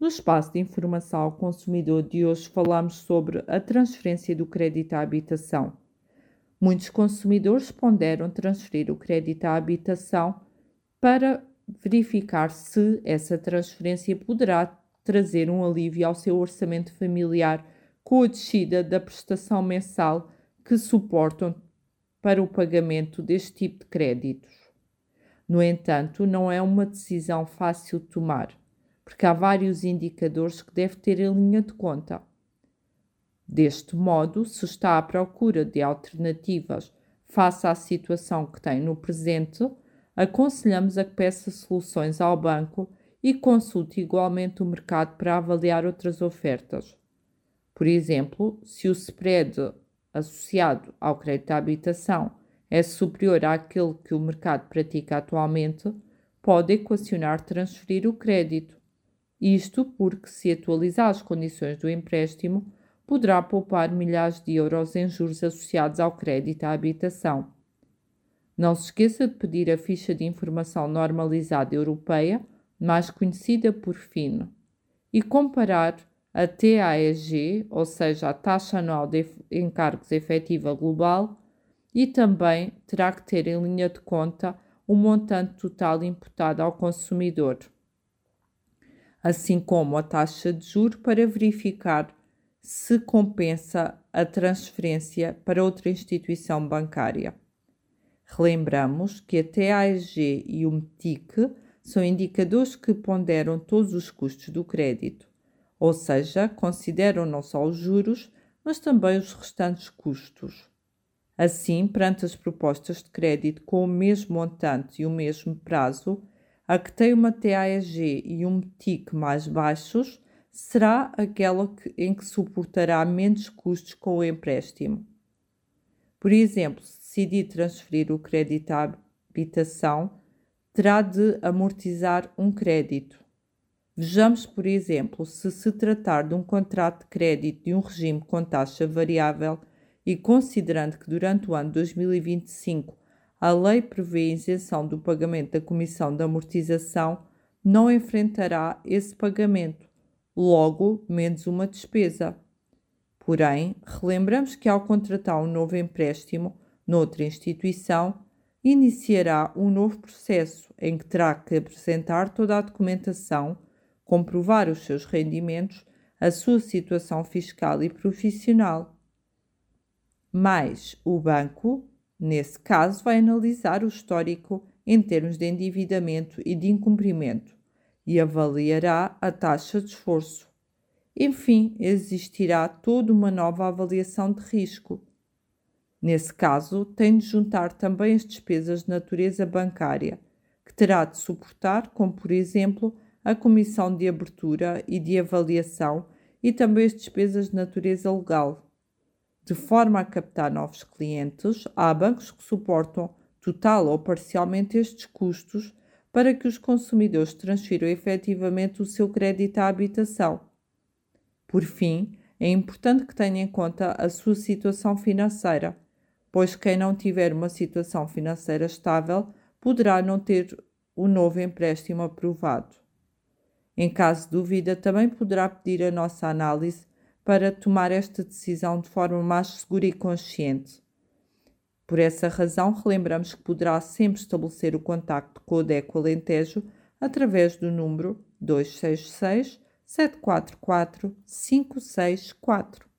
No espaço de informação ao consumidor de hoje falamos sobre a transferência do crédito à habitação. Muitos consumidores ponderam transferir o crédito à habitação para verificar se essa transferência poderá trazer um alívio ao seu orçamento familiar com a descida da prestação mensal que suportam para o pagamento deste tipo de créditos. No entanto, não é uma decisão fácil de tomar, porque há vários indicadores que deve ter em linha de conta. Deste modo, se está à procura de alternativas face à situação que tem no presente, aconselhamos a que peça soluções ao banco e consulte igualmente o mercado para avaliar outras ofertas. Por exemplo, se o spread associado ao crédito à habitação é superior àquele que o mercado pratica atualmente, pode equacionar transferir o crédito. Isto porque, se atualizar as condições do empréstimo, poderá poupar milhares de euros em juros associados ao crédito à habitação. Não se esqueça de pedir a ficha de informação normalizada europeia, mais conhecida por FIN, e comparar a TAEG, ou seja, a taxa anual de encargos efetiva global, e também terá que ter em linha de conta o montante total imputado ao consumidor, assim como a taxa de juro para verificar se compensa a transferência para outra instituição bancária. Relembramos que a TAEG e o MTIC são indicadores que ponderam todos os custos do crédito, ou seja, consideram não só os juros, mas também os restantes custos. Assim, perante as propostas de crédito com o mesmo montante e o mesmo prazo, a que tem uma TAEG e um MTIC mais baixos será aquela em que suportará menos custos com o empréstimo. Por exemplo, se decidir transferir o crédito à habitação, terá de amortizar um crédito. Vejamos, por exemplo, se se tratar de um contrato de crédito de um regime com taxa variável e considerando que durante o ano 2025 a lei prevê a isenção do pagamento da comissão de amortização, não enfrentará esse pagamento, logo menos uma despesa. Porém, relembramos que ao contratar um novo empréstimo noutra instituição, iniciará um novo processo em que terá que apresentar toda a documentação, comprovar os seus rendimentos, a sua situação fiscal e profissional. Mas o banco, nesse caso, vai analisar o histórico em termos de endividamento e de incumprimento e avaliará a taxa de esforço. Enfim, existirá toda uma nova avaliação de risco. Nesse caso, tem de juntar também as despesas de natureza bancária, que terá de suportar, como por exemplo, a comissão de abertura e de avaliação e também as despesas de natureza legal. De forma a captar novos clientes, há bancos que suportam total ou parcialmente estes custos para que os consumidores transfiram efetivamente o seu crédito à habitação. Por fim, é importante que tenha em conta a sua situação financeira, pois quem não tiver uma situação financeira estável poderá não ter o novo empréstimo aprovado. Em caso de dúvida, também poderá pedir a nossa análise para tomar esta decisão de forma mais segura e consciente. Por essa razão, relembramos que poderá sempre estabelecer o contacto com o DECO Alentejo através do número 266 744 564.